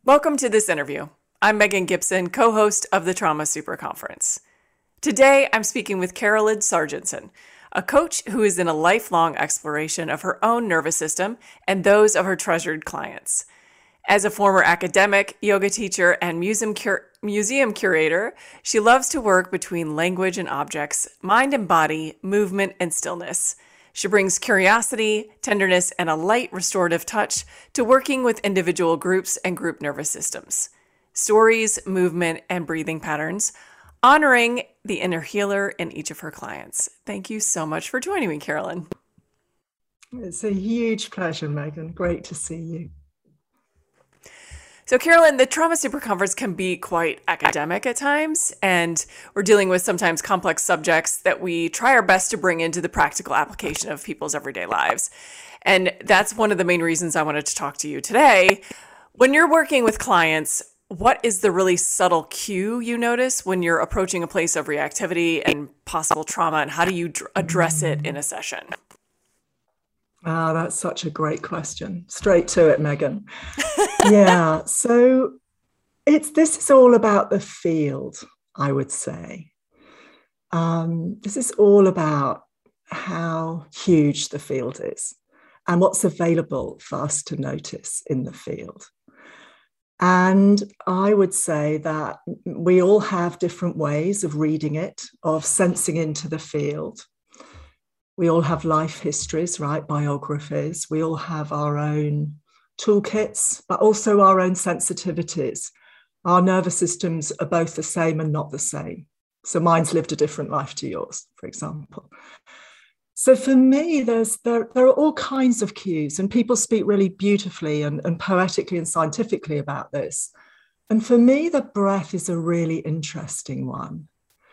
Welcome to this interview. I'm Megan Gibson, co-host of the Trauma Super Conference. Today, I'm speaking with Carolyn Sargentson, a coach who is in a lifelong exploration of her own nervous system and those of her treasured clients. As a former academic, yoga teacher, and museum curator, she loves to work between language and objects, mind and body, movement and stillness. She brings curiosity, tenderness, and a light restorative touch to working with individual groups and group nervous systems. Stories, movement, and breathing patterns, honoring the inner healer in each of her clients. Thank you so much for joining me, Carolyn. It's a huge pleasure, Megan. Great to see you. So, Carolyn, the Trauma Super Conference can be quite academic at times, and we're dealing with sometimes complex subjects that we try our best to bring into the practical application of people's everyday lives. And that's one of the main reasons I wanted to talk to you today. When you're working with clients, what is the really subtle cue you notice when you're approaching a place of reactivity and possible trauma, and how do you address it in a session? That's such a great question. Straight to it, Megan. Yeah, so this is all about the field, I would say. This is all about how huge the field is and what's available for us to notice in the field. And I would say that we all have different ways of reading it, of sensing into the field. We all have life histories, right? Biographies. We all have our own toolkits, but also our own sensitivities. Our nervous systems are both the same and not the same. So mine's lived a different life to yours, for example. So for me, there are all kinds of cues, and people speak really beautifully and poetically and scientifically about this. And for me, the breath is a really interesting one.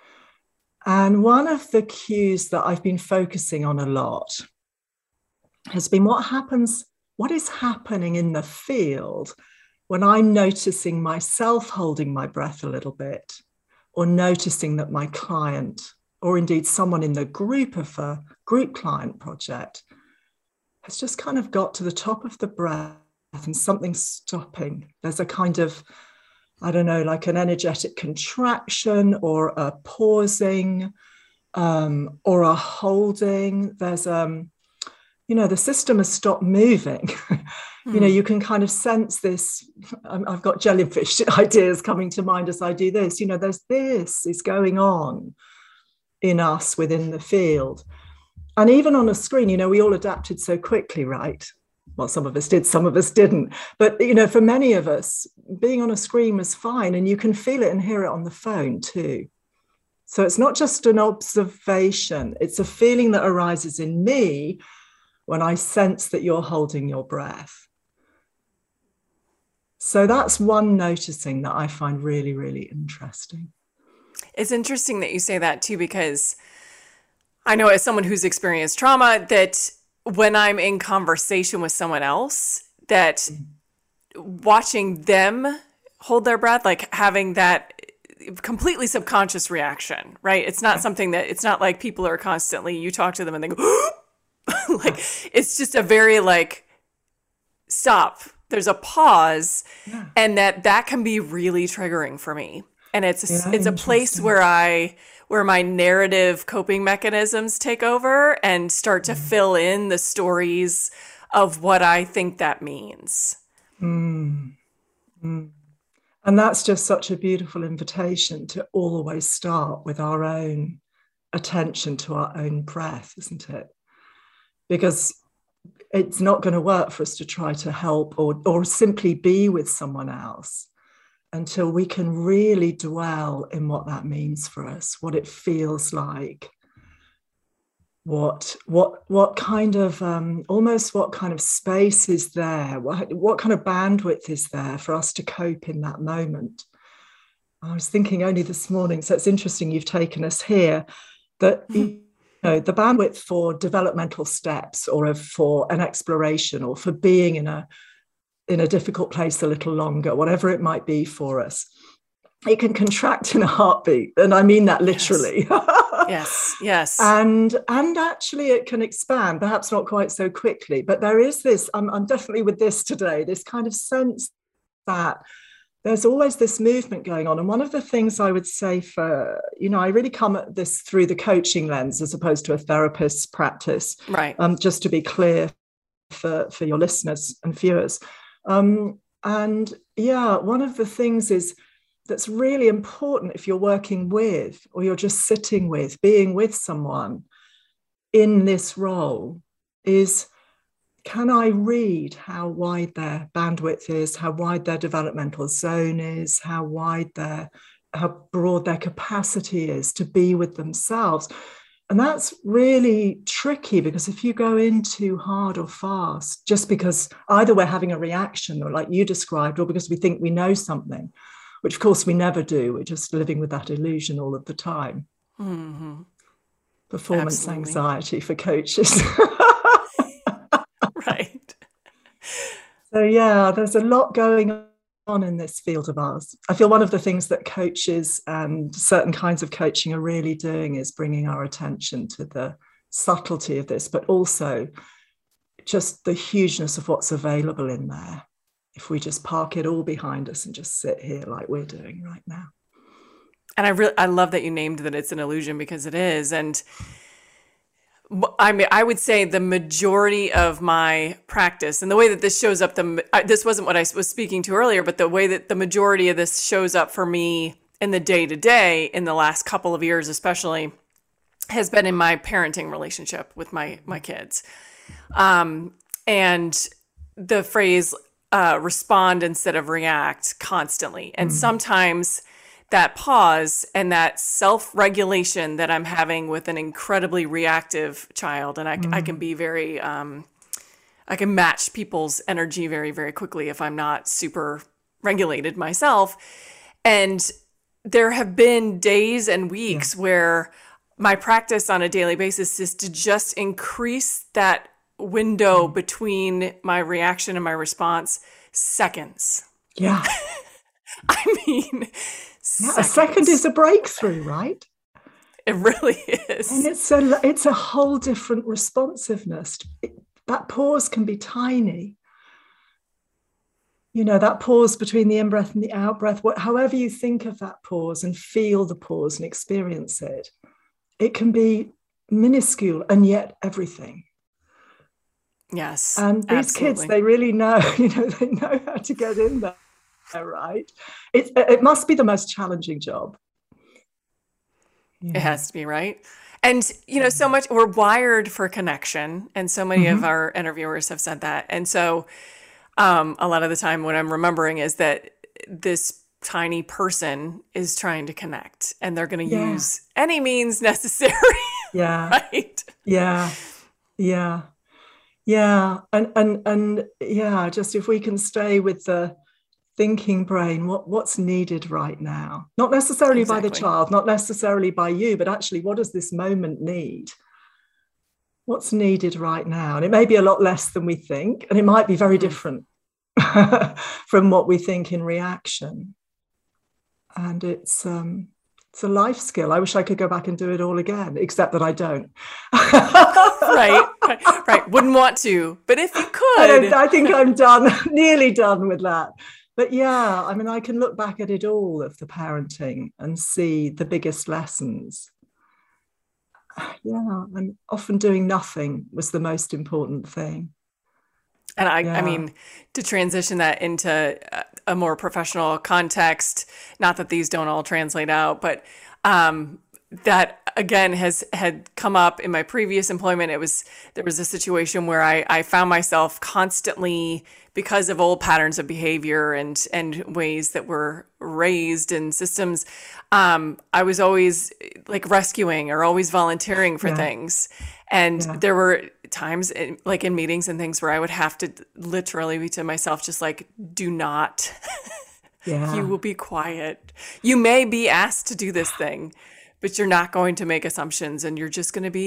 And one of the cues that I've been focusing on a lot has been what is happening in the field when I'm noticing myself holding my breath a little bit, or noticing that my client, or indeed someone in the group of a group client project, has just kind of got to the top of the breath and something's stopping. There's a kind of, I don't know, like an energetic contraction or a pausing or a holding. There's, the system has stopped moving. You can kind of sense this. I've got jellyfish ideas coming to mind as I do this. There's this is going on in us within the field. And even on a screen, we all adapted so quickly, right? Well, some of us did, some of us didn't. But, for many of us, being on a screen was fine, and you can feel it and hear it on the phone too. So it's not just an observation, it's a feeling that arises in me when I sense that you're holding your breath. So that's one noticing that I find really, really interesting. It's interesting that you say that too, because I know as someone who's experienced trauma that when I'm in conversation with someone else, that watching them hold their breath, like having that completely subconscious reaction, right? It's not something that, it's not like people are constantly, you talk to them and they go, like, it's just a very stop. There's a pause, and that can be really triggering for me. And it's a place where my narrative coping mechanisms take over and start to fill in the stories of what I think that means. And that's just such a beautiful invitation to always start with our own attention to our own breath, isn't it? Because it's not going to work for us to try to help or simply be with someone else until we can really dwell in what that means for us, what it feels like, what kind of almost what kind of space is there, what kind of bandwidth is there for us to cope in that moment. I was thinking only this morning, so it's interesting you've taken us here, that the bandwidth for developmental steps or for an exploration or for being in a difficult place a little longer, whatever it might be for us, it can contract in a heartbeat. And I mean that literally. Yes. And actually it can expand, perhaps not quite so quickly, but there is this, I'm definitely with this today, this kind of sense that, there's always this movement going on. And one of the things I would say for, I really come at this through the coaching lens as opposed to a therapist's practice. Right. Just to be clear for your listeners and viewers. And yeah, one of the things that's really important if you're working with, or you're just sitting with, being with someone in this role is, can I read how wide their bandwidth is, how wide their developmental zone is, how broad their capacity is to be with themselves? And that's really tricky, because if you go in too hard or fast, just because either we're having a reaction, or like you described, or because we think we know something, which of course we never do. We're just living with that illusion all of the time. Mm-hmm. Performance Absolutely. anxiety for coaches. Right. So yeah, there's a lot going on in this field of ours. I feel one of the things that coaches and certain kinds of coaching are really doing is bringing our attention to the subtlety of this, but also just the hugeness of what's available in there if we just park it all behind us and just sit here like we're doing right now. And I love that you named that it's an illusion, because it is. And I mean, I would say the majority of my practice, and the way that this shows up, this wasn't what I was speaking to earlier, but the way that the majority of this shows up for me in the day-to-day in the last couple of years especially, has been in my parenting relationship with my kids. And the phrase respond instead of react constantly. And sometimes that pause and that self-regulation that I'm having with an incredibly reactive child, and I can be very, I can match people's energy very, very quickly if I'm not super regulated myself. And there have been days and weeks where my practice on a daily basis is to just increase that window between my reaction and my response seconds. Yeah. I mean, a second is a breakthrough, right? It really is. And it's a whole different responsiveness. That pause can be tiny. That pause between the in-breath and the out-breath, however you think of that pause and feel the pause and experience it, it can be minuscule and yet everything. Yes. And these absolutely. kids, they really know, they know how to get in there. Right. It must be the most challenging job. Yeah. It has to be, right? And, so much, we're wired for connection. And so many of our interviewers have said that. And so a lot of the time what I'm remembering is that this tiny person is trying to connect, and they're going to use any means necessary. Yeah. Right. Yeah. Yeah. Yeah. And yeah, just if we can stay with the thinking brain, what's needed right now, not necessarily by the child, not necessarily by you, but actually, what does this moment need? What's needed right now? And it may be a lot less than we think, and it might be very different from what we think in reaction. And it's a life skill. I wish I could go back and do it all again, except that I don't. Right. Wouldn't want to, but if you could. I think I'm done, nearly done with that. But yeah, I mean, I can look back at it all of the parenting and see the biggest lessons. Yeah, and often doing nothing was the most important thing. And I mean, to transition that into a more professional context, not that these don't all translate out, but that again had come up in my previous employment. There was a situation where I found myself constantly, because of old patterns of behavior and ways that were raised in systems, I was always like rescuing or always volunteering for things. And there were times in meetings and things where I would have to literally be to myself, just like, do not, you will be quiet. You may be asked to do this thing, but you're not going to make assumptions, and you're just going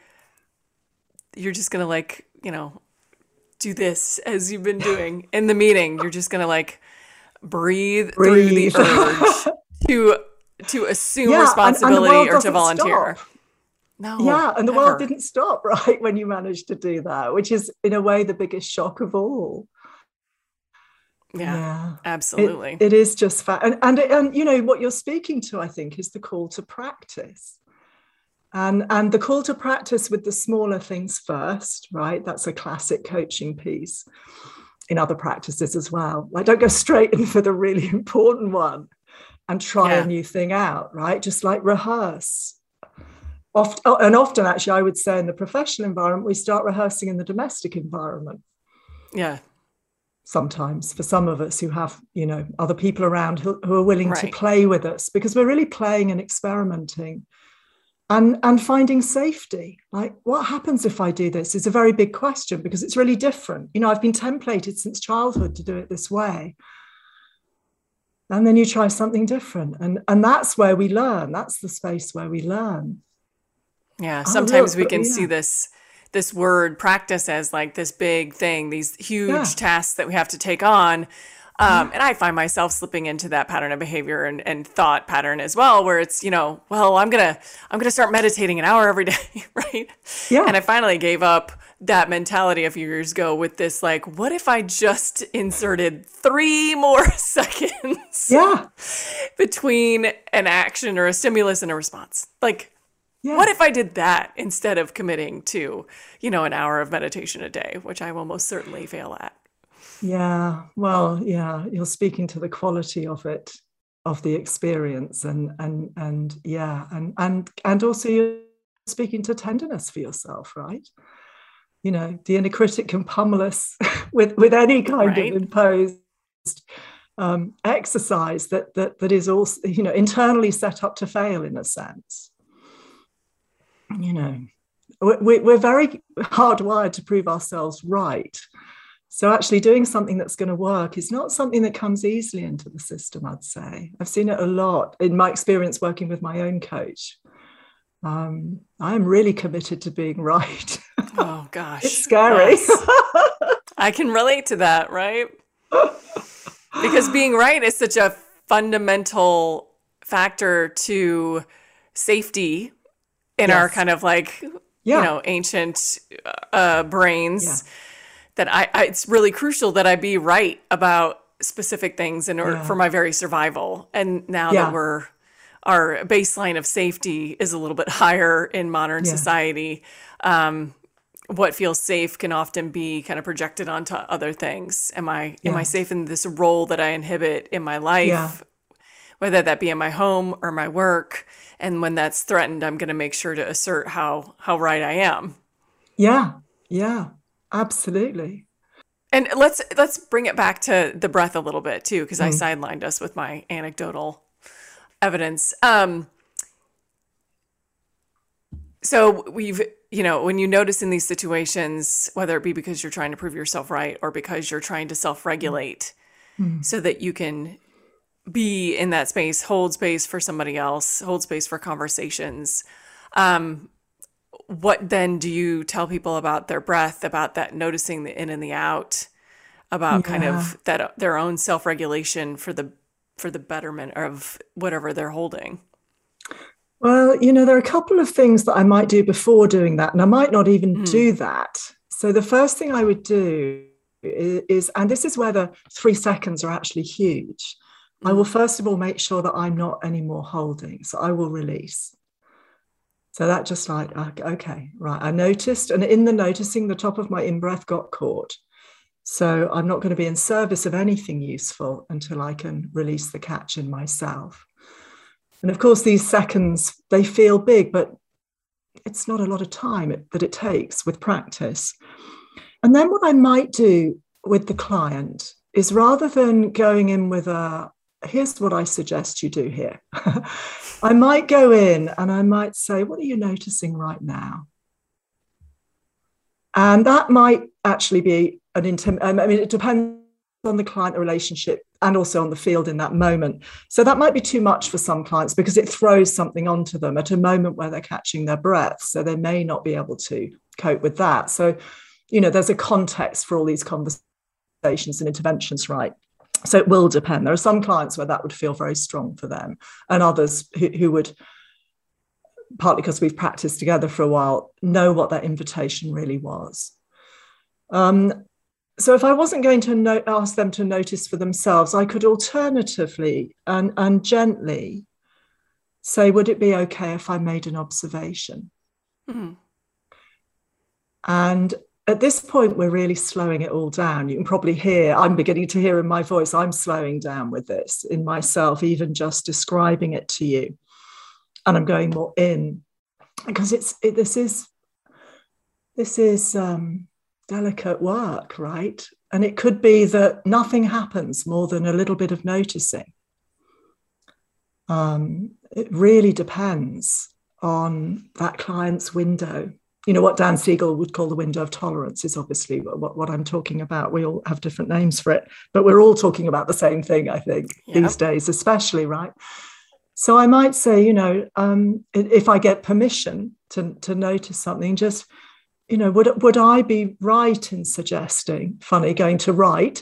to do this as you've been doing in the meeting. You're just going to breathe through the urge to assume responsibility or to volunteer. Stop. No. Yeah, and the world didn't stop, right, when you managed to do that, which is in a way the biggest shock of all. Yeah, Yeah. absolutely. It is just and you know what you're speaking to, I think, is the call to practice. And the call to practice with the smaller things first, right? That's a classic coaching piece in other practices as well. Like, don't go straight in for the really important one and try a new thing out, right? Just like rehearse. Often, actually, I would say in the professional environment, we start rehearsing in the domestic environment. Yeah. Sometimes for some of us who have, you know, other people around who are willing to play with us, because we're really playing and experimenting and finding safety. Like, what happens if I do this is a very big question, because it's really different. You know, I've been templated since childhood to do it this way. And then you try something different. And that's where we learn. That's the space where we learn. Yeah. Sometimes we can see this word practice as like this big thing, these huge tasks that we have to take on. And I find myself slipping into that pattern of behavior and thought pattern as well, where it's, you know, well, I'm going to start meditating an hour every day. Right. Yeah. And I finally gave up that mentality a few years ago with this, like, what if I just inserted 3 more seconds between an action or a stimulus and a response? Like, what if I did that instead of committing to, you know, an hour of meditation a day, which I will most certainly fail at? Yeah, well, yeah, you're speaking to the quality of it, of the experience, and also you're speaking to tenderness for yourself, right? You know, the inner critic can pummel us with any kind of imposed exercise that is also, you know, internally set up to fail in a sense. You know, we're very hardwired to prove ourselves right. So actually doing something that's going to work is not something that comes easily into the system, I'd say. I've seen it a lot in my experience working with my own coach. I'm really committed to being right. Oh, gosh. It's scary. Yes. I can relate to that, right? Because being right is such a fundamental factor to safety in our kind of like, you know, ancient brains, that it's really crucial that I be right about specific things in order for my very survival. And now that our baseline of safety is a little bit higher in modern society, what feels safe can often be kind of projected onto other things. Am I safe in this role that I inhibit in my life, whether that be in my home or my work? And when that's threatened, I'm going to make sure to assert how right I am. Yeah, absolutely. And let's bring it back to the breath a little bit too, because I sidelined us with my anecdotal evidence. So we've, you know, when you notice in these situations, whether it be because you're trying to prove yourself right or because you're trying to self-regulate so that you can be in that space, hold space for somebody else, hold space for conversations. What then do you tell people about their breath, about that noticing the in and the out, about kind of that their own self-regulation for the betterment of whatever they're holding? Well, you know, there are a couple of things that I might do before doing that, and I might not even do that. So the first thing I would do is, and this is where the 3 seconds are actually huge, I will first of all make sure that I'm not anymore holding. So I will release. So that just like, okay, right. I noticed, and in the noticing, the top of my in-breath got caught. So I'm not going to be in service of anything useful until I can release the catch in myself. And of course, these seconds, they feel big, but it's not a lot of time that it takes with practice. And then what I might do with the client is, rather than going in with here's what I suggest you do here, I might go in and I might say, what are you noticing right now? And that might actually be it depends on the client relationship and also on the field in that moment. So that might be too much for some clients because it throws something onto them at a moment where they're catching their breath. So they may not be able to cope with that. So, you know, there's a context for all these conversations and interventions, right? So it will depend. There are some clients where that would feel very strong for them, and others who would, partly because we've practiced together for a while, know what that invitation really was. So if I wasn't going to ask them to notice for themselves, I could alternatively and gently say, would it be okay if I made an observation? Mm-hmm. And at this point, we're really slowing it all down. You can probably hear, I'm beginning to hear in my voice, I'm slowing down with this in myself, even just describing it to you. And I'm going more in, because this is delicate work, right? And it could be that nothing happens more than a little bit of noticing. It really depends on that client's window. You know, what Dan Siegel would call the window of tolerance is obviously what I'm talking about. We all have different names for it, but we're all talking about the same thing, I think, these days, especially, right? So I might say, you know, if I get permission to notice something, just, you know, would I be right in suggesting, funny, going to write,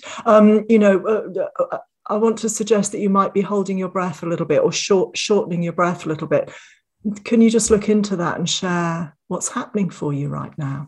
I want to suggest that you might be holding your breath a little bit or shortening your breath a little bit. Can you just look into that and share what's happening for you right now?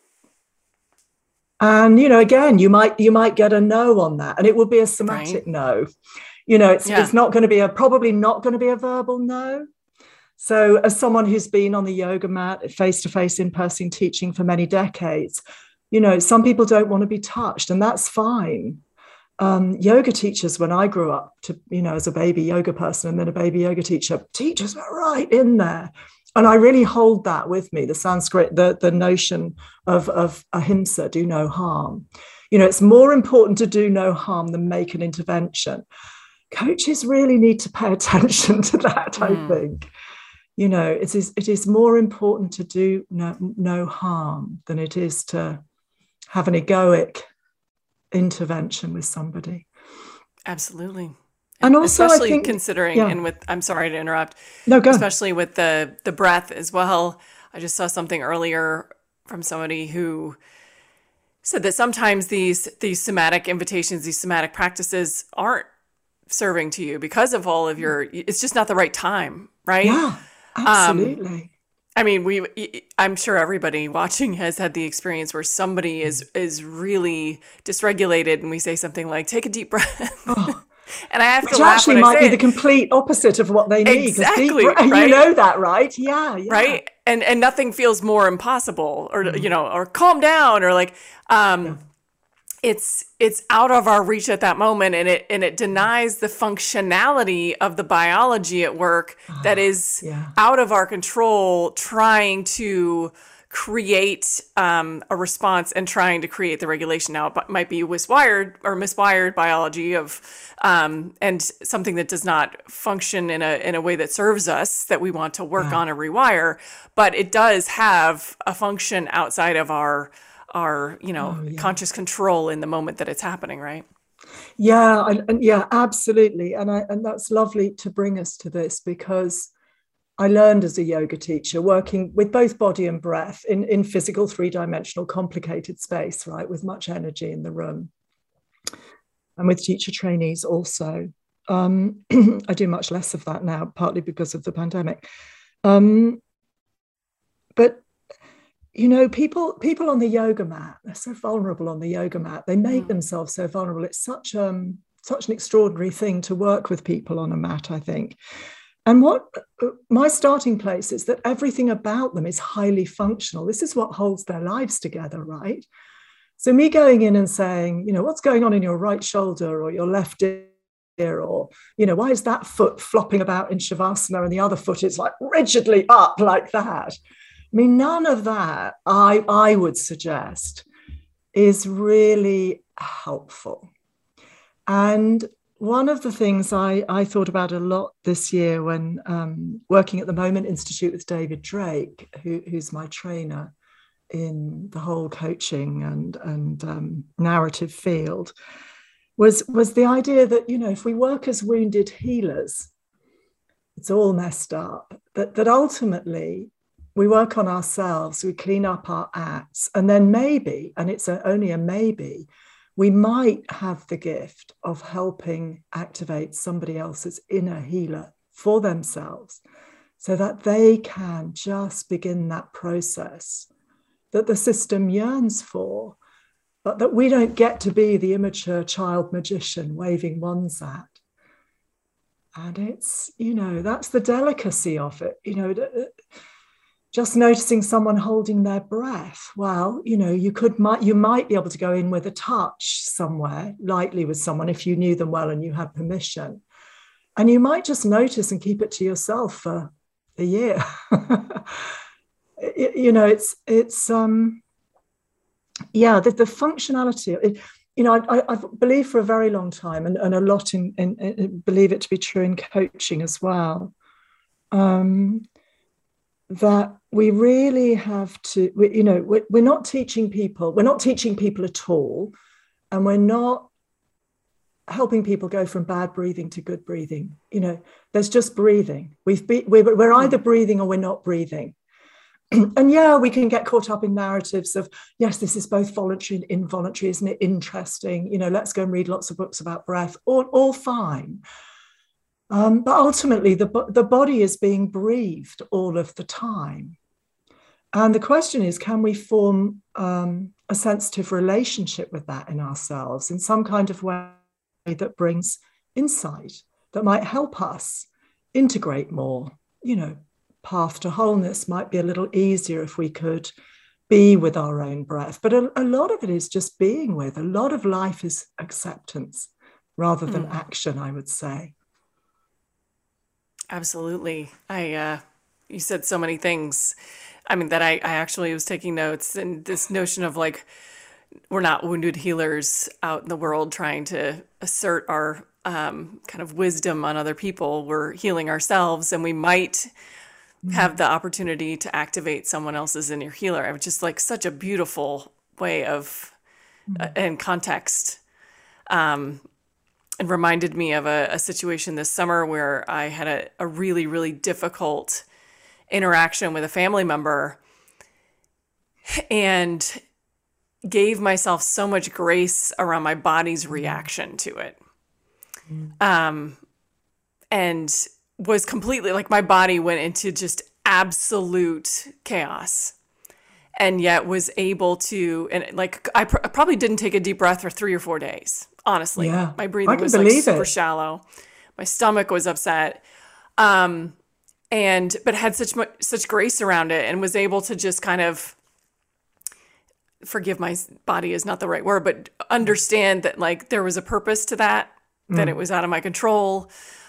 And, you know, again, you might get a no on that, and it will be a somatic no. You know, it's not going to be probably not going to be a verbal no. So as someone who's been on the yoga mat, face-to-face in-person teaching for many decades, you know, some people don't want to be touched, and that's fine. Yoga teachers, when I grew up, as a baby yoga person and then a baby yoga teacher, teachers were right in there. And I really hold that with me, the Sanskrit, the notion of ahimsa, do no harm. You know, it's more important to do no harm than make an intervention. Coaches really need to pay attention to that, I think. You know, it is more important to do no harm than it is to have an egoic intervention with somebody. Absolutely. And also, especially I think, considering, and with, I'm sorry to interrupt. No, go. Especially with the breath as well. I just saw something earlier from somebody who said that sometimes these somatic invitations, these somatic practices aren't serving to you because of all of it's just not the right time, right? Yeah, absolutely. I mean, I'm sure everybody watching has had the experience where somebody is really dysregulated and we say something like, take a deep breath. Oh. And I have to laugh actually might be the complete opposite of what they need. Exactly, right? You know that, right? Yeah. Right. And nothing feels more impossible or, or calm down or like, it's out of our reach at that moment. And it denies the functionality of the biology at work that is out of our control, trying to create a response and trying to create the regulation. Now, it might be miswired biology of and something that does not function in a way that serves us, that we want to work on and rewire, but it does have a function outside of our conscious control in the moment that it's happening, right? Yeah, absolutely. And that's lovely to bring us to this, because I learned as a yoga teacher working with both body and breath in physical, three-dimensional, complicated space, right, with much energy in the room. And with teacher trainees also. I do much less of that now, partly because of the pandemic. But, you know, people on the yoga mat, they're so vulnerable on the yoga mat. They make themselves so vulnerable. It's such an extraordinary thing to work with people on a mat, I think. And what my starting place is that everything about them is highly functional. This is what holds their lives together, right? So me going in and saying, you know, what's going on in your right shoulder or your left ear, or, you know, why is that foot flopping about in Shavasana and the other foot is like rigidly up like that? I mean, none of that, I would suggest, is really helpful. And one of the things I thought about a lot this year when working at the Moment Institute with David Drake, who's my trainer in the whole coaching and narrative field, was the idea that, you know, if we work as wounded healers, it's all messed up, that ultimately we work on ourselves, we clean up our acts, and then maybe, and it's only a maybe, we might have the gift of helping activate somebody else's inner healer for themselves so that they can just begin that process that the system yearns for, but that we don't get to be the immature child magician waving wands at. And it's, that's the delicacy of it, just noticing someone holding their breath. Well, you might be able to go in with a touch somewhere, lightly with someone if you knew them well and you had permission. And you might just notice and keep it to yourself for a year. The functionality. I believe for a very long time, and a lot in believe it to be true in coaching as well, that we really have to, we're not teaching people at all, and we're not helping people go from bad breathing to good breathing. There's just breathing. We're either breathing or we're not breathing. And we can get caught up in narratives of, yes, this is both voluntary and involuntary. Isn't it interesting? Let's go and read lots of books about breath. All fine. But ultimately, the body is being breathed all of the time. And the question is, can we form a sensitive relationship with that in ourselves in some kind of way that brings insight, that might help us integrate more? Path to wholeness might be a little easier if we could be with our own breath. But a lot of it is just being with. A lot of life is acceptance rather than action, I would say. Absolutely. You said so many things. I mean, that I actually was taking notes, and this notion of like, we're not wounded healers out in the world trying to assert our kind of wisdom on other people. We're healing ourselves, and we might have the opportunity to activate someone else's inner healer. It was just like such a beautiful way of, and context. And reminded me of a situation this summer where I had a really, really difficult interaction with a family member and gave myself so much grace around my body's reaction to it. And was completely like, my body went into just absolute chaos, and yet was able to, and like, I probably didn't take a deep breath for 3 or 4 days. Honestly, my breathing was like super shallow. My stomach was upset. But had such grace around it, and was able to just kind of forgive my body is not the right word, but understand that like there was a purpose to that, that it was out of my control.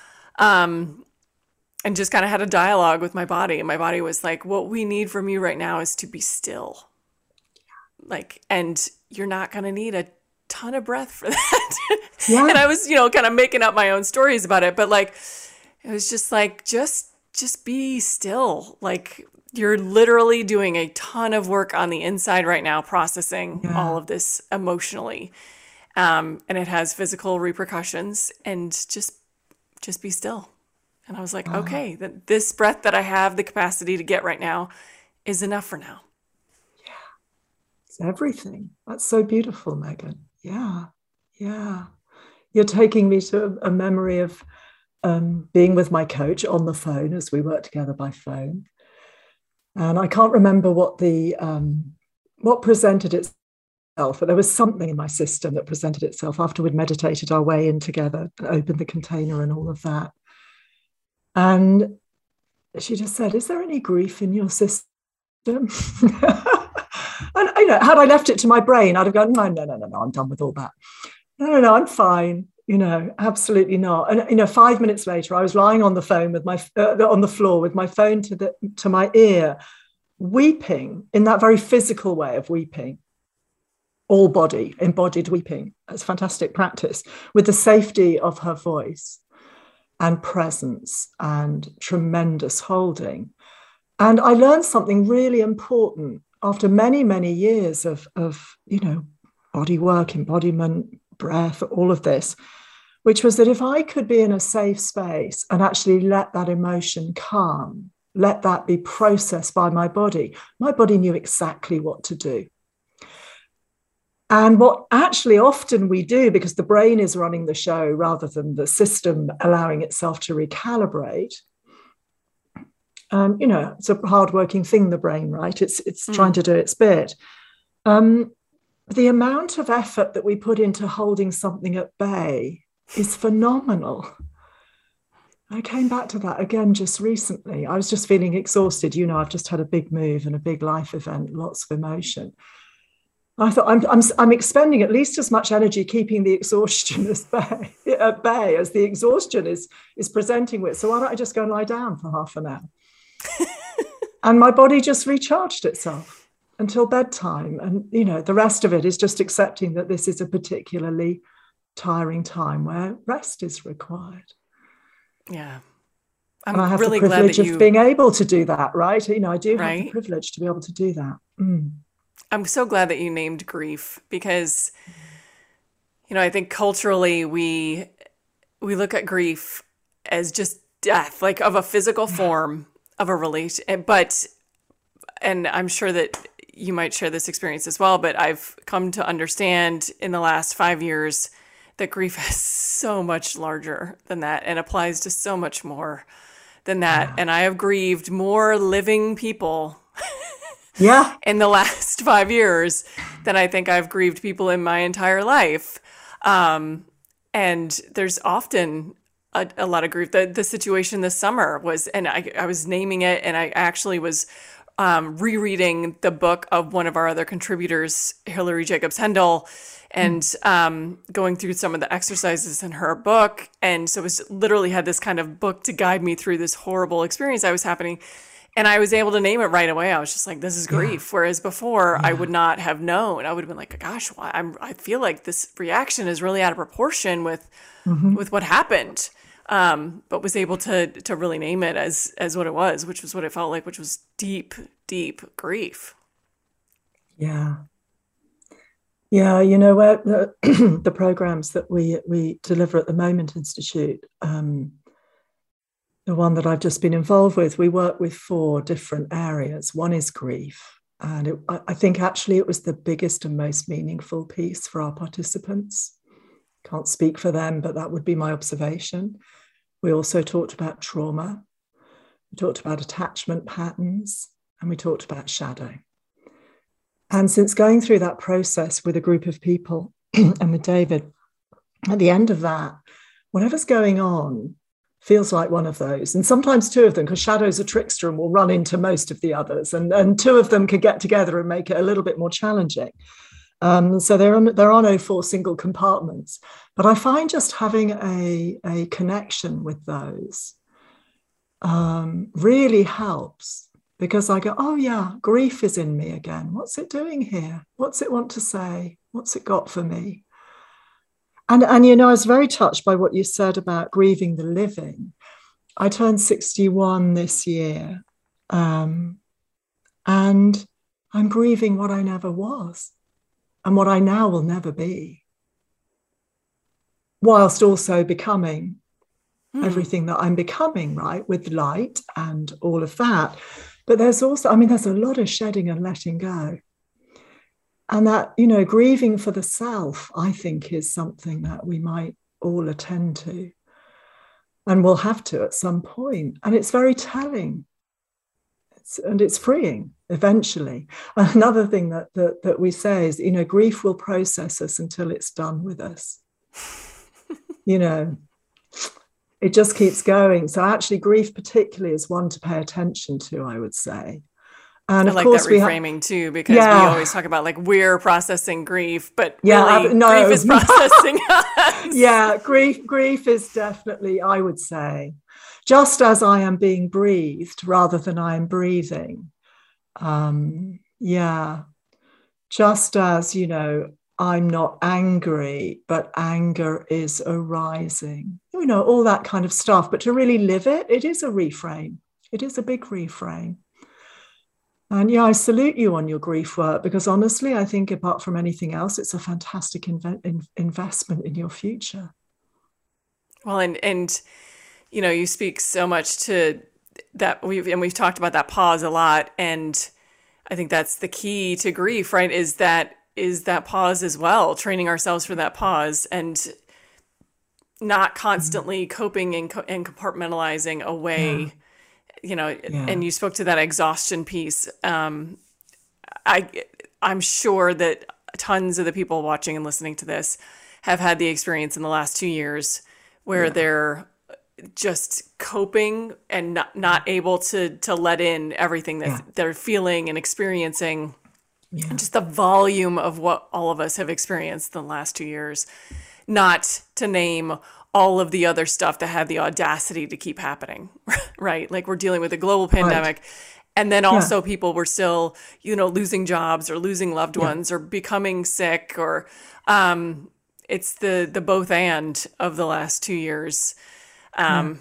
And just kind of had a dialogue with my body. And my body was like, what we need from you right now is to be still. Like, and you're not going to need a ton of breath for that. And I was, kind of making up my own stories about it. But like, it was just like, just be still. Like, you're literally doing a ton of work on the inside right now, processing all of this emotionally. And it has physical repercussions, and just be still. And I was like, okay, this breath that I have the capacity to get right now is enough for now. Yeah. It's everything. That's so beautiful, Megan. Yeah. Yeah. You're taking me to a memory of being with my coach on the phone as we work together by phone. And I can't remember what presented itself, but there was something in my system that presented itself after we'd meditated our way in together, opened the container and all of that. And she just said, is there any grief in your system? And had I left it to my brain, I'd have gone, no, I'm done with all that. No, I'm fine. Absolutely not. And 5 minutes later, I was lying on the phone with my on the floor with my phone to my ear, weeping in that very physical way of weeping, all body, embodied weeping. It's fantastic practice, with the safety of her voice and presence and tremendous holding. And I learned something really important after many, many years of body work, embodiment, breath, all of this, which was that if I could be in a safe space and actually let that emotion come, let that be processed by my body knew exactly what to do. And what actually often we do, because the brain is running the show rather than the system allowing itself to recalibrate, it's a hardworking thing, the brain, right? It's trying to do its bit. the amount of effort that we put into holding something at bay is phenomenal. I came back to that again just recently. I was just feeling exhausted. You know, I've just had a big move and a big life event, lots of emotion. I thought I'm expending at least as much energy keeping the exhaustion at bay as the exhaustion is presenting with. So why don't I just go and lie down for half an hour? And my body just recharged itself until bedtime. And, you know, the rest of it is just accepting that this is a particularly tiring time where rest is required. Yeah. And I have really the privilege of being able to do that, right? You know, I do have the privilege to be able to do that. I'm so glad that you named grief because, you know, I think culturally we look at grief as just death, like of a physical form of a relation. And I'm sure that you might share this experience as well, but I've come to understand in the last 5 years that grief is so much larger than that and applies to so much more than that. And I have grieved more living people in the last 5 years than I think I've grieved people in my entire life. And there's often a lot of grief. The situation this summer was, and I was naming it, and I actually was rereading the book of one of our other contributors, Hillary Jacobs Hendel, and going through some of the exercises in her book. And so it was literally had this kind of book to guide me through this horrible experience that was happening. And I was able to name it right away. I was just like, this is grief. Whereas before I would not have known. I would have been like, gosh, I feel like this reaction is really out of proportion with what happened. But was able to really name it as what it was, which was what it felt like, which was deep, deep grief. Yeah. Yeah, you know, where the programs that we deliver at the Moment Institute, the one that I've just been involved with, we work with 4 different areas. One is grief. And I think actually it was the biggest and most meaningful piece for our participants. Can't speak for them, but that would be my observation. We also talked about trauma. We talked about attachment patterns, and we talked about shadow. And since going through that process with a group of people and with David, at the end of that, whatever's going on feels like one of those. And sometimes 2 of them, because shadow's a trickster and will run into most of the others. And 2 of them can get together and make it a little bit more challenging. So there are no 4 single compartments. But I find just having a connection with those really helps. Because I go, oh yeah, grief is in me again. What's it doing here? What's it want to say? What's it got for me? And you know, I was very touched by what you said about grieving the living. I turned 61 this year, and I'm grieving what I never was and what I now will never be, whilst also becoming everything that I'm becoming, right, with light and all of that. But there's also, I mean, there's a lot of shedding and letting go. And that, you know, grieving for the self, I think, is something that we might all attend to and will have to at some point. And it's very telling. It's freeing eventually. Another thing that we say is, you know, grief will process us until it's done with us. You know, it just keeps going. So actually grief particularly is one to pay attention to, I would say. And I like that reframing too, because we always talk about like we're processing grief, but really grief is processing us. Yeah, grief is definitely, I would say, just as I am being breathed rather than I am breathing. Just as, you know, I'm not angry, but anger is arising. You know, all that kind of stuff. But to really live it, it is a reframe. It is a big reframe. And yeah, I salute you on your grief work, because honestly, I think apart from anything else, it's a fantastic investment in your future. Well, and you know, you speak so much to that. We've talked about that pause a lot, and I think that's the key to grief, right? Is that pause as well, training ourselves for that pause and not constantly coping and compartmentalizing away. You know, and you spoke to that exhaustion piece. I'm sure that tons of the people watching and listening to this have had the experience in the last 2 years where they're just coping and not able to let in everything that they're feeling and experiencing. Yeah. And just the volume of what all of us have experienced in the last 2 years, not to name all of the other stuff that had the audacity to keep happening, right? Like we're dealing with a global pandemic. Right. And then also people were still, losing jobs or losing loved ones or becoming sick or it's the both and of the last 2 years. And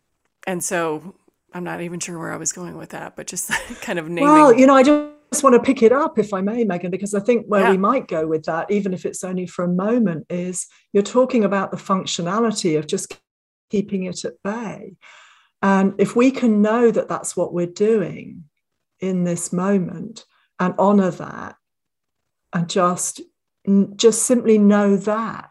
so I'm not even sure where I was going with that, but just kind of naming. Well, I just want to pick it up, if I may, Megan, because I think where we might go with that, even if it's only for a moment, is you're talking about the functionality of just keeping it at bay. And if we can know that that's what we're doing in this moment and honor that and just simply know that,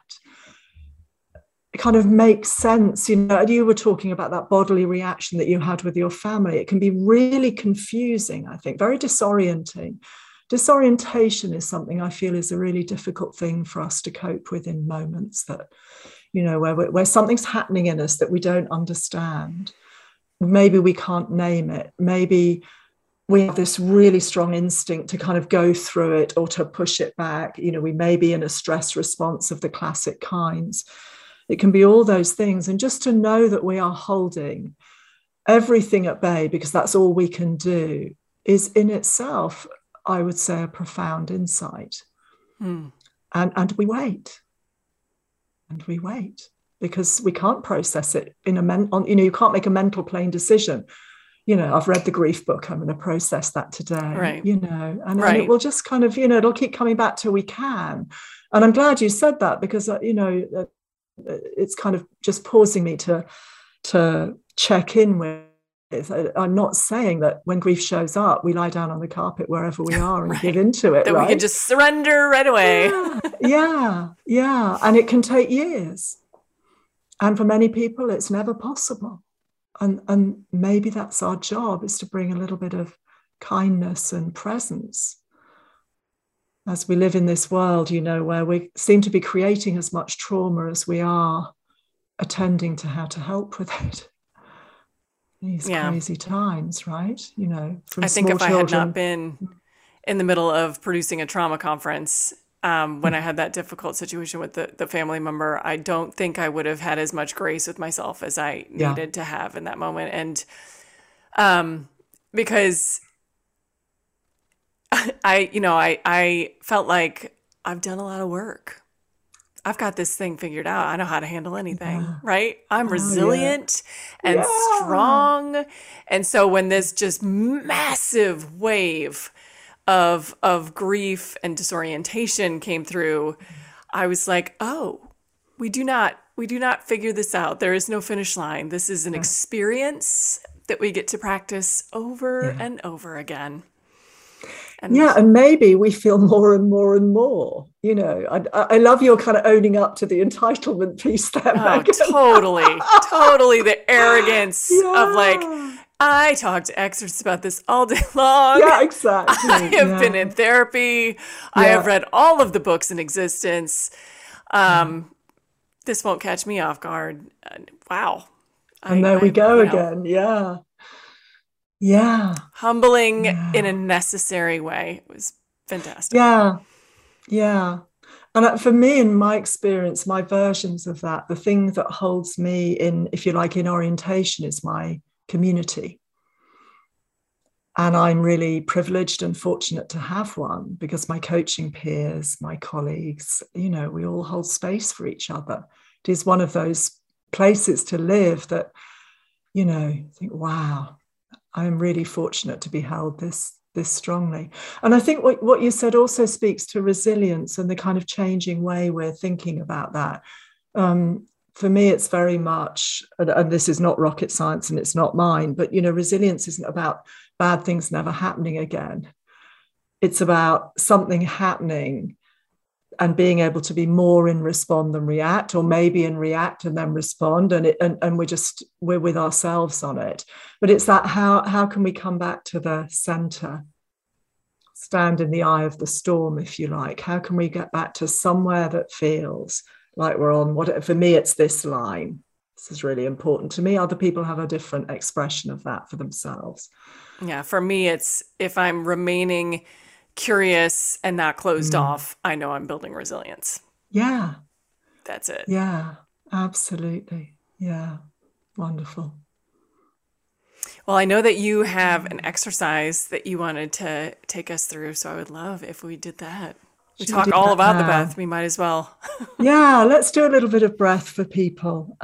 it kind of makes sense. You were talking about that bodily reaction that you had with your family. It can be really confusing, I think, very disorienting. Disorientation is something I feel is a really difficult thing for us to cope with in moments that, where something's happening in us that we don't understand. Maybe we can't name it. Maybe we have this really strong instinct to kind of go through it or to push it back. We may be in a stress response of the classic kinds. It can be all those things. And just to know that we are holding everything at bay, because that's all we can do, is in itself, I would say, a profound insight. And we wait. And we wait. Because we can't process it you can't make a mental plain decision. I've read the grief book, I'm going to process that today, right. And it will just kind of, it'll keep coming back till we can. And I'm glad you said that because, it's kind of just pausing me to check in with. I'm not saying that when grief shows up, we lie down on the carpet wherever we are and give into it. That we can just surrender right away. Yeah. And it can take years. And for many people, it's never possible. And maybe that's our job, is to bring a little bit of kindness and presence as we live in this world, where we seem to be creating as much trauma as we are attending to how to help with it. These crazy times, right? I think if I had not been in the middle of producing a trauma conference, when I had that difficult situation with the family member, I don't think I would have had as much grace with myself as I needed to have in that moment. And because I felt like I've done a lot of work. I've got this thing figured out. I know how to handle anything, right? I'm resilient and strong. And so when this just massive wave of grief and disorientation came through, I was like, oh, we do not figure this out. There is no finish line. This is an experience that we get to practice over and over again. And maybe we feel more and more and more. I love your kind of owning up to the entitlement piece there, Megan. Totally the arrogance of like, I talk to experts about this all day long. Yeah, exactly. I have been in therapy. I have read all of the books in existence. This won't catch me off guard. Wow. And there we go again. Yeah. Yeah. Humbling in a necessary way. It was fantastic. Yeah. And for me, in my experience, my versions of that, the thing that holds me in, if you like, in orientation is my community. And I'm really privileged and fortunate to have one, because my coaching peers, my colleagues, we all hold space for each other. It is one of those places to live that, think, wow, I'm really fortunate to be held this strongly. And I think what you said also speaks to resilience and the kind of changing way we're thinking about that. For me, it's very much, and this is not rocket science and it's not mine, but, resilience isn't about bad things never happening again. It's about something happening and being able to be more in respond than react, or maybe in react and then respond, and we're with ourselves on it. But it's that how can we come back to the center stand in the eye of the storm, if you like. How can we get back to somewhere that feels like we're on what? For me, it's this line. This is really important to me. Other people have a different expression of that for themselves. Yeah, for me, it's if I'm remaining curious and not closed off, I know I'm building resilience. Yeah. That's it. Yeah, absolutely. Yeah. Wonderful. Well, I know that you have an exercise that you wanted to take us through, so I would love if we did that. We Should we talk do all that about the now? breath. We might as well. Yeah, let's do a little bit of breath for people.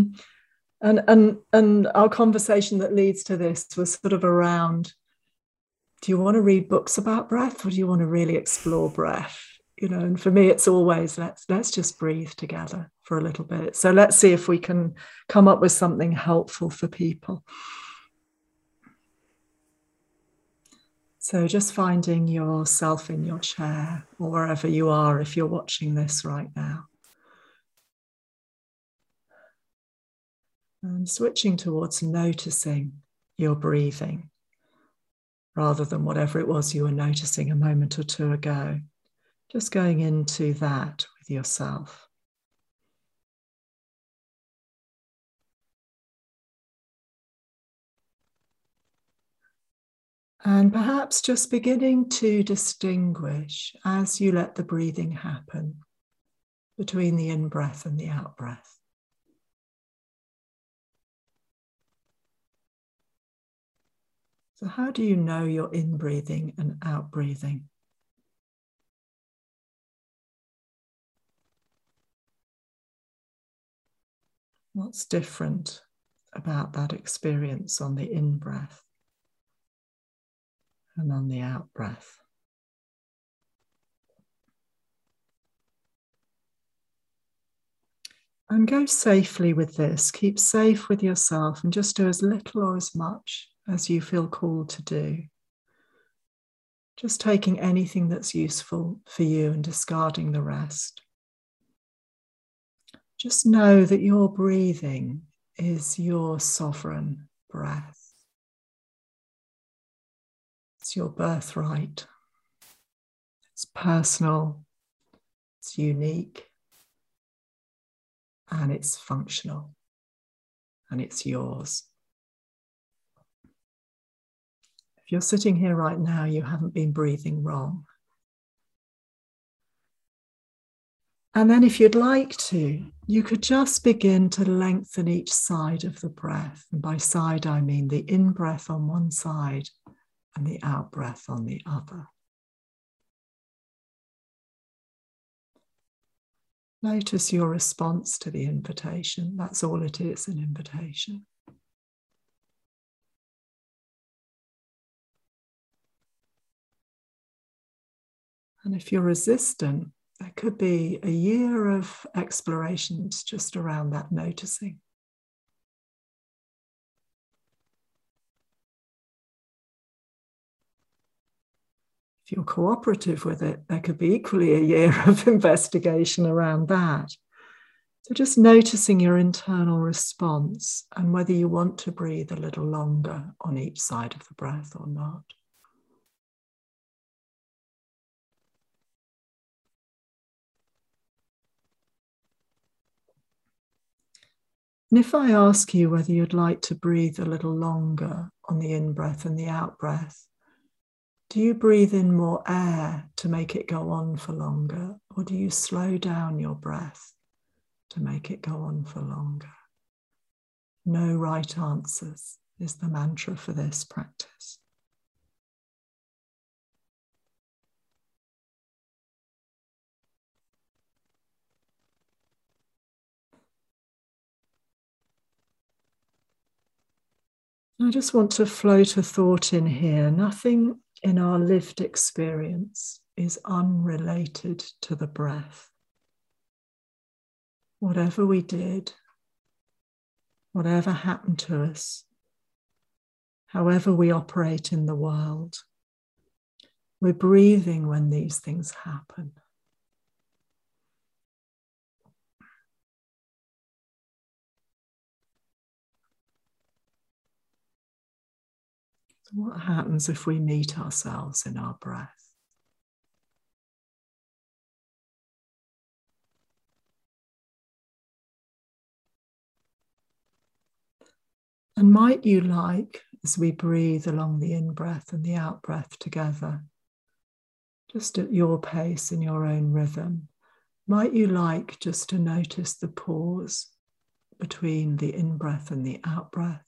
And our conversation that leads to this was sort of around, do you want to read books about breath or do you want to really explore breath? You know, and for me, it's always let's just breathe together for a little bit. So let's see if we can come up with something helpful for people. So just finding yourself in your chair or wherever you are if you're watching this right now. And switching towards noticing your breathing rather than whatever it was you were noticing a moment or two ago. Just going into that with yourself. And perhaps just beginning to distinguish as you let the breathing happen between the in-breath and the out-breath. So how do you know you're in-breathing and out-breathing? What's different about that experience on the in-breath and on the out-breath? And go safely with this. Keep safe with yourself and just do as little or as much as you feel called to do. Just taking anything that's useful for you and discarding the rest. Just know that your breathing is your sovereign breath. It's your birthright. It's personal. It's unique. And it's functional. And it's yours. If you're sitting here right now, you haven't been breathing wrong. And then if you'd like to, you could just begin to lengthen each side of the breath. And by side, I mean the in-breath on one side and the out-breath on the other. Notice your response to the invitation. That's all it is, an invitation. And if you're resistant, there could be a year of explorations just around that noticing. If you're cooperative with it, there could be equally a year of investigation around that. So just noticing your internal response and whether you want to breathe a little longer on each side of the breath or not. And if I ask you whether you'd like to breathe a little longer on the in-breath and the out-breath, do you breathe in more air to make it go on for longer, or do you slow down your breath to make it go on for longer? No right answers is the mantra for this practice. I just want to float a thought in here. Nothing in our lived experience is unrelated to the breath. Whatever we did, whatever happened to us, however we operate in the world, we're breathing when these things happen. What happens if we meet ourselves in our breath? And might you like, as we breathe along the in-breath and the out-breath together, just at your pace in your own rhythm, might you like just to notice the pause between the in-breath and the out-breath,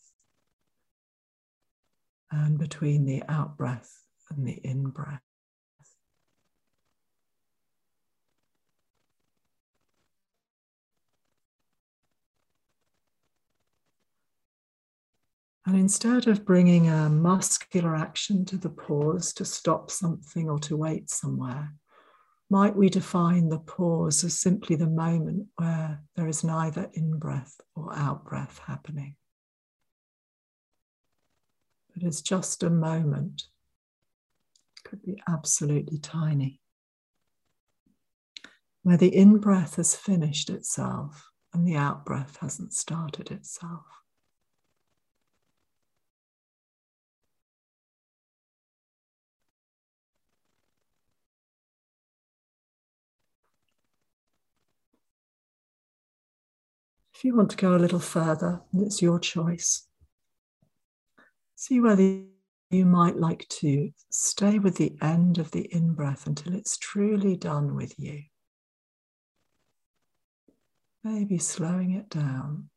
and between the out-breath and the in-breath? And instead of bringing a muscular action to the pause to stop something or to wait somewhere, might we define the pause as simply the moment where there is neither in-breath or out-breath happening? But it's just a moment. It could be absolutely tiny, where the in-breath has finished itself and the out-breath hasn't started itself. If you want to go a little further, it's your choice. See whether you might like to stay with the end of the in-breath until it's truly done with you. Maybe slowing it down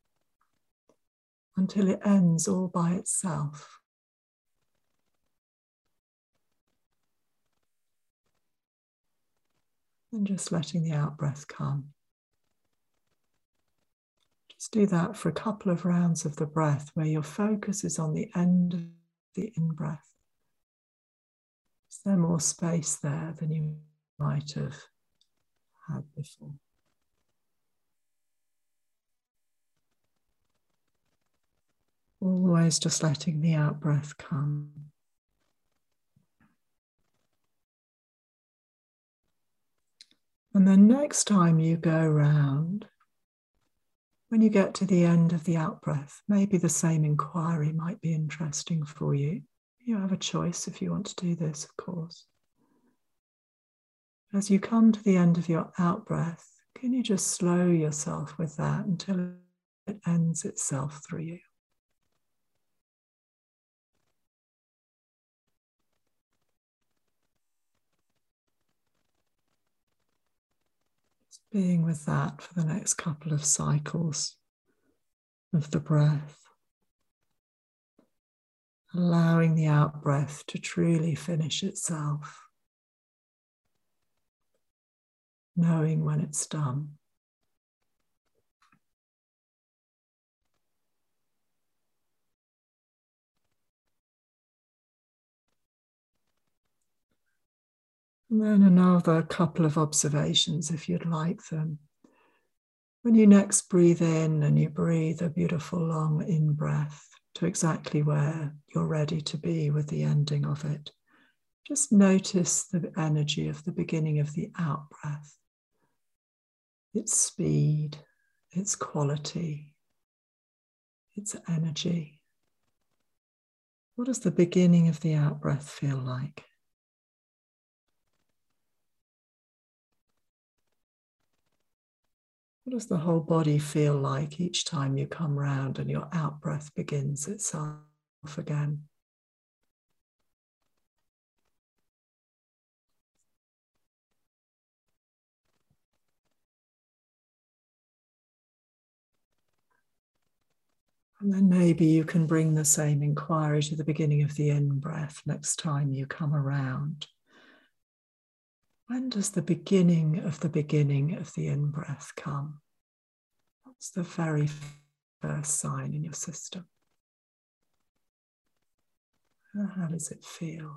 until it ends all by itself. And just letting the out-breath come. Just do that for a couple of rounds of the breath where your focus is on the end of the in-breath. Is there more space there than you might have had before? Always just letting the out-breath come. And then next time you go round, when you get to the end of the out-breath, maybe the same inquiry might be interesting for you. You have a choice if you want to do this, of course. As you come to the end of your out-breath, can you just slow yourself with that until it ends itself through you? Just being with that for the next couple of cycles of the breath. Allowing the out-breath to truly finish itself. Knowing when it's done. And then another couple of observations if you'd like them. When you next breathe in and you breathe a beautiful long in-breath to exactly where you're ready to be with the ending of it, just notice the energy of the beginning of the out-breath. Its speed, its quality, its energy. What does the beginning of the out-breath feel like? What does the whole body feel like each time you come round and your out-breath begins itself again? And then maybe you can bring the same inquiry to the beginning of the in-breath next time you come around. When does the beginning of the in-breath come? What's the very first sign in your system? How does it feel?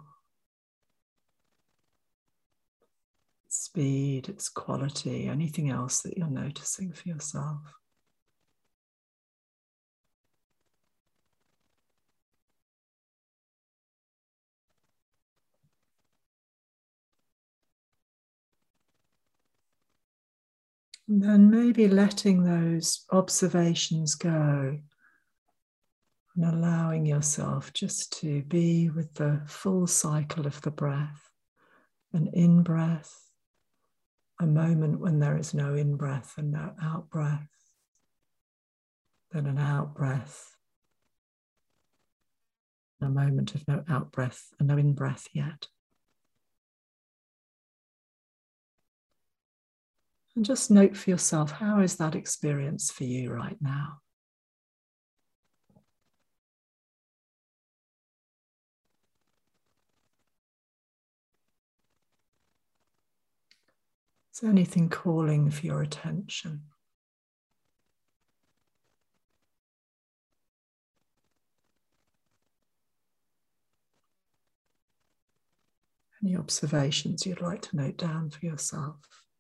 Speed, its quality, anything else that you're noticing for yourself? And then maybe letting those observations go And allowing yourself just to be with the full cycle of the breath. An in-breath, a moment when there is no in-breath and no out-breath, then an out-breath, a moment of no out-breath and no in-breath yet. And just note for yourself, how is that experience for you right now? Is there anything calling for your attention? Any observations you'd like to note down for yourself?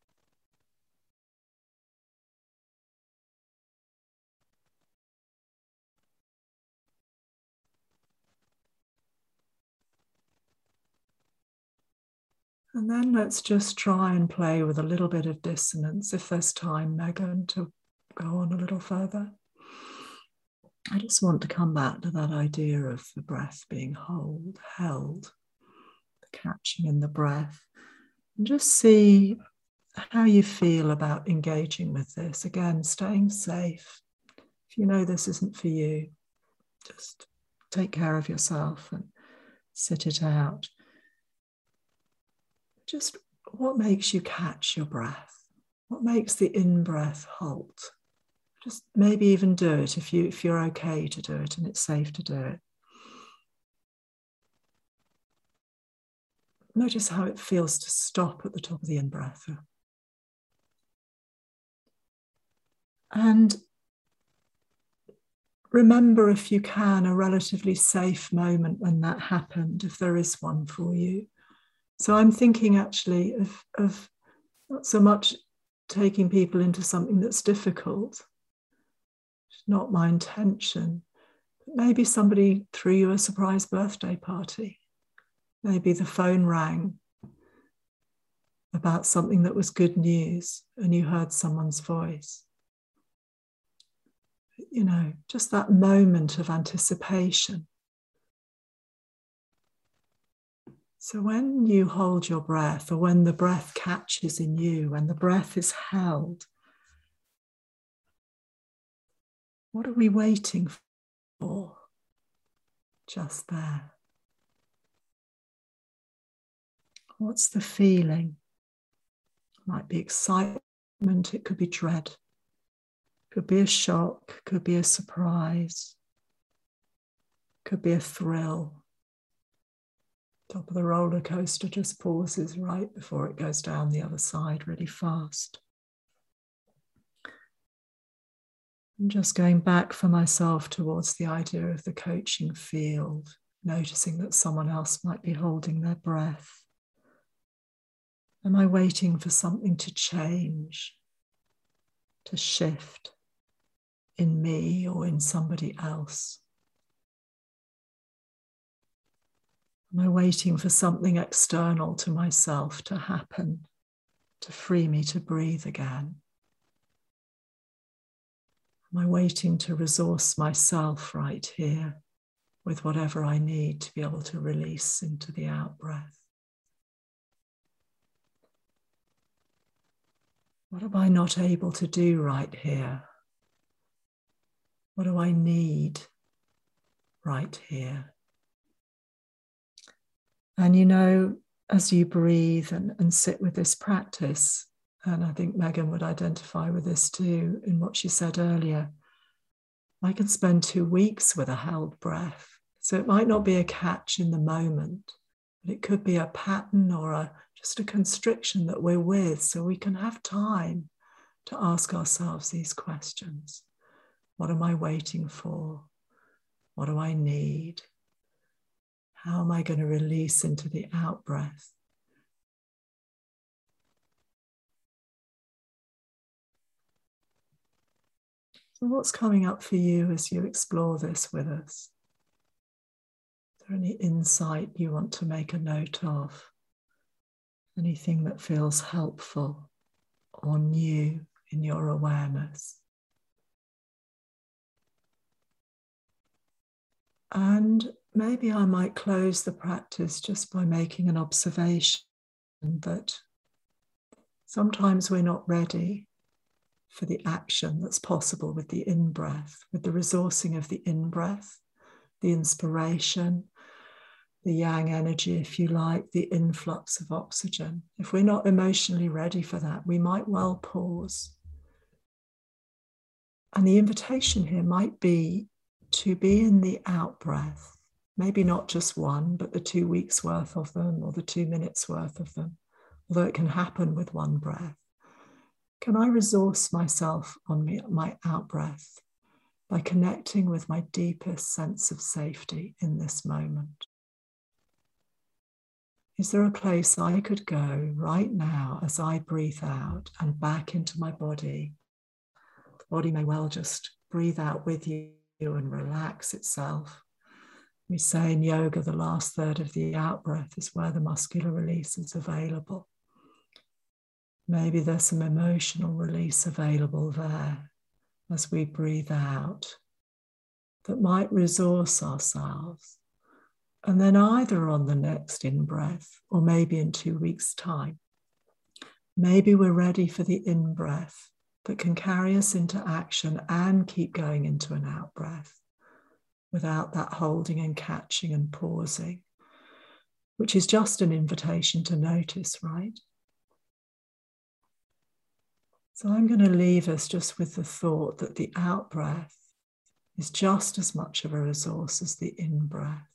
And then let's just try and play with a little bit of dissonance. If there's time, Megan, to go on a little further. I just want to come back to that idea of the breath being held, the catching in the breath, and just see how you feel about engaging with this. Again, staying safe. If you know this isn't for you, just take care of yourself and sit it out. Just what makes you catch your breath? What makes the in-breath halt? Just maybe even do it if you're okay to do it and it's safe to do it. Notice how it feels to stop at the top of the in-breath. And remember, if you can, a relatively safe moment when that happened, if there is one for you. So I'm thinking actually of not so much taking people into something that's difficult. It's not my intention. But maybe somebody threw you a surprise birthday party. Maybe the phone rang about something that was good news and you heard someone's voice. You know, just that moment of anticipation. So when you hold your breath, or when the breath catches in you, when the breath is held, what are we waiting for? Just there. What's the feeling? It might be excitement, it could be dread, it could be a shock, it could be a surprise, it could be a thrill. Top of the roller coaster just pauses right before it goes down the other side really fast. I'm just going back for myself towards the idea of the coaching field, noticing that someone else might be holding their breath. Am I waiting for something to change, to shift in me or in somebody else? Am I waiting for something external to myself to happen, to free me to breathe again? Am I waiting to resource myself right here with whatever I need to be able to release into the out-breath? What am I not able to do right here? What do I need right here? And you know, as you breathe and sit with this practice, and I think Megan would identify with this too in what she said earlier, I can spend 2 weeks with a held breath. So it might not be a catch in the moment, but it could be a pattern or just a constriction that we're with, so we can have time to ask ourselves these questions. What am I waiting for? What do I need? How am I going to release into the out-breath? So what's coming up for you as you explore this with us? Is there any insight you want to make a note of? Anything that feels helpful or new in your awareness? And maybe I might close the practice just by making an observation that sometimes we're not ready for the action that's possible with the in-breath, with the resourcing of the in-breath, the inspiration, the yang energy, if you like, the influx of oxygen. If we're not emotionally ready for that, we might well pause. And the invitation here might be to be in the out-breath, maybe not just one, but the 2 weeks worth of them or the 2 minutes worth of them, although it can happen with one breath. Can I resource myself on my out-breath by connecting with my deepest sense of safety in this moment? Is there a place I could go right now as I breathe out and back into my body? The body may well just breathe out with you and relax itself. We say in yoga, the last third of the out-breath is where the muscular release is available. Maybe there's some emotional release available there as we breathe out that might resource ourselves. And then either on the next in-breath or maybe in 2 weeks' time, maybe we're ready for the in-breath that can carry us into action and keep going into an out-breath without that holding and catching and pausing, which is just an invitation to notice, right? So I'm going to leave us just with the thought that the out-breath is just as much of a resource as the in-breath.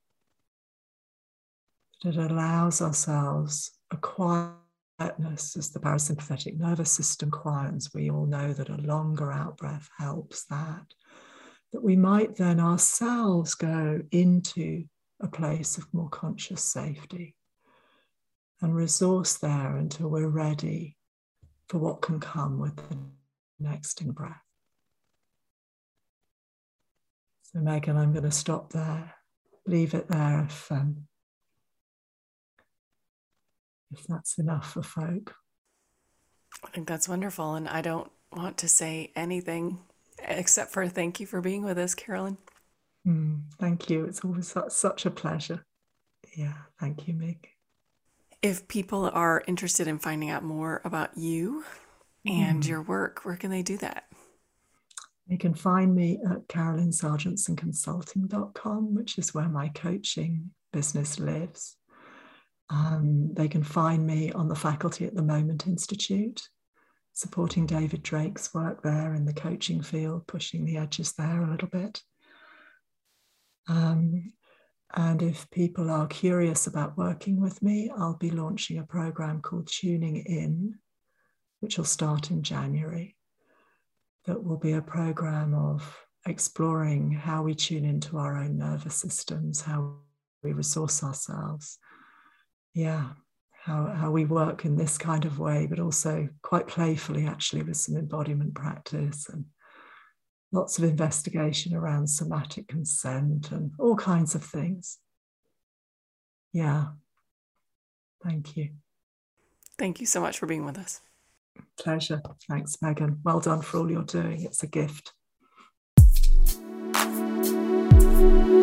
That it allows ourselves a quietness as the parasympathetic nervous system quietens. We all know that a longer out-breath helps that. That we might then ourselves go into a place of more conscious safety and resource there until we're ready for what can come with the next in-breath. So Megan, I'm going to stop there, leave it there if that's enough for folk. I think that's wonderful, and I don't want to say anything except for thank you for being with us, Carolyn. Thank you. It's always such a pleasure. Yeah, thank you, Meg. If people are interested in finding out more about you and your work, where can they do that? You can find me at carolinsargentsonconsulting.com, which is where my coaching business lives. They can find me on the faculty at the Moment Institute, supporting David Drake's work there in the coaching field, pushing the edges there a little bit. And if people are curious about working with me, I'll be launching a program called Tuning In, which will start in January. That will be a program of exploring how we tune into our own nervous systems, how we resource ourselves. Yeah, how we work in this kind of way, but also quite playfully, actually, with some embodiment practice and lots of investigation around somatic consent and all kinds of things. Yeah. Thank you. Thank you so much for being with us. Pleasure. Thanks, Megan. Well done for all you're doing. It's a gift.